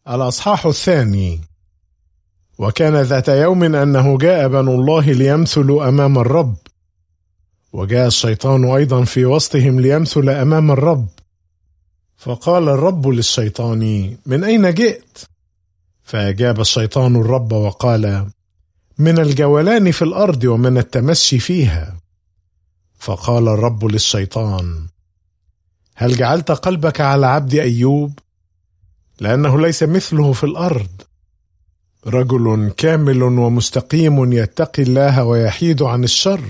الأصحاح 2. وكان ذات يوم أنه جاء بنو الله ليمثلوا أمام الرب، وجاء الشيطان أيضا في وسطهم ليمثل أمام الرب. فقال الرب للشيطان: من أين جئت؟ فأجاب الشيطان الرب وقال: من الجولان في الأرض ومن التمشي فيها. فقال الرب للشيطان: هل جعلت قلبك على عبد أيوب؟ لأنه ليس مثله في الأرض، رجل كامل ومستقيم يتقي الله ويحيد عن الشر،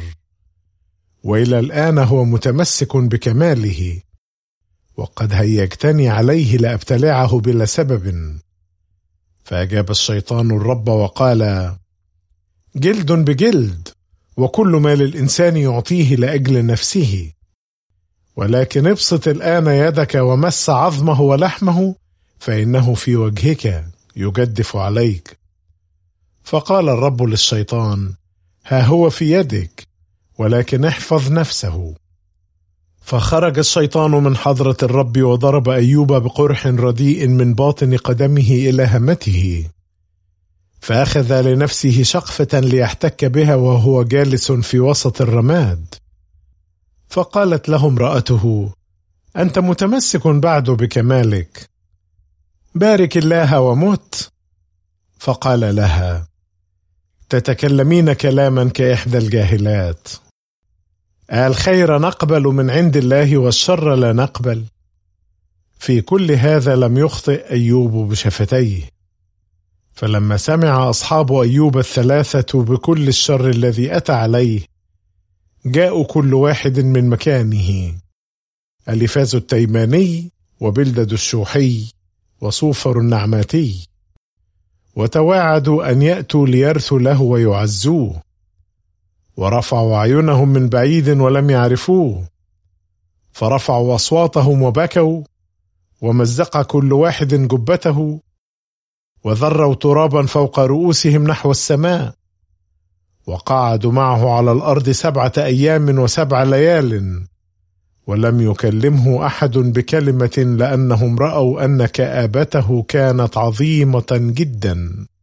وإلى الآن هو متمسك بكماله، وقد هيجتني عليه لأبتلعه بلا سبب. فأجاب الشيطان الرب وقال: جلد بجلد، وكل ما للإنسان يعطيه لأجل نفسه، ولكن ابسط الآن يدك ومس عظمه ولحمه، فإنه في وجهك يجدف عليك. فقال الرب للشيطان: ها هو في يدك، ولكن احفظ نفسه. فخرج الشيطان من حضرة الرب وضرب أيوب بقرح رديء من باطن قدمه إلى همته، فأخذ لنفسه شقفة ليحتك بها وهو جالس في وسط الرماد. فقالت له امرأته: أنت متمسك بعد بكمالك، بارك الله ومت. فقال لها: تتكلمين كلاما كإحدى الجاهلات، الخير نقبل من عند الله والشر لا نقبل؟ في كل هذا لم يخطئ أيوب بشفتيه. فلما سمع أصحاب أيوب الثلاثة بكل الشر الذي أتى عليه، جاءوا كل واحد من مكانه، أليفاز التيماني وبلدد الشوحي وصوفر النعماتي، وتواعدوا أن يأتوا ليرثوا له ويعزوه، ورفعوا أعينهم من بعيد ولم يعرفوه، فرفعوا أصواتهم وبكوا، ومزق كل واحد جبته، وذروا ترابا فوق رؤوسهم نحو السماء، وقعدوا معه على الأرض 7 أيام و7 ليال، ولم يكلمه أحد بكلمة، لأنهم رأوا أن كآبته كانت عظيمة جدا.